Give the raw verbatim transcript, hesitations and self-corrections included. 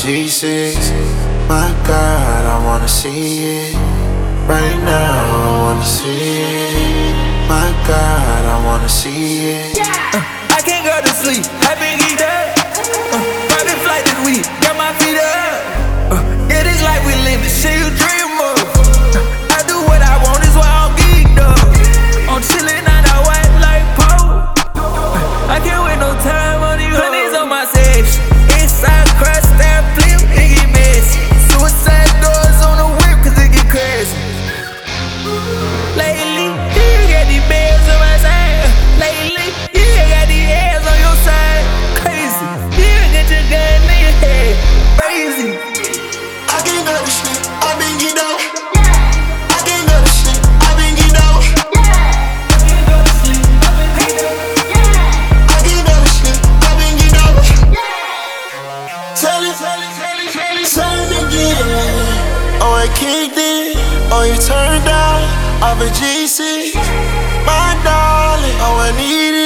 G six. My God, I wanna see it. Right now, I wanna see it. My God, I wanna see it. Uh, I can't go to sleep, I been geeked up. Uh, private flight this week, got my feet up. Uh, yeah, this life we live, this shit you dream of. Uh, I do what I want, is why I'm geeked up. I'm chillin' on the white like Poe. Uh, I can't wait no time on these honeys on my section. Inside crash, that flip, it get messy. Suicide doors on the whip, cause it get crazy. Lately, you got these bands on my side. Lately, you got these hands on your side. Crazy, you get your gun in your head. Crazy. I can't go to sleep, I been geeked out. I can't go to sleep, I been geeked out. I can't go to sleep, I been geeked out. I can't go to sleep, I been geeked out. Tell it, tell it, tell it, tell it, tell it again. Oh, it kicked in, oh, you turned out off a G six. My darling, oh, I need it.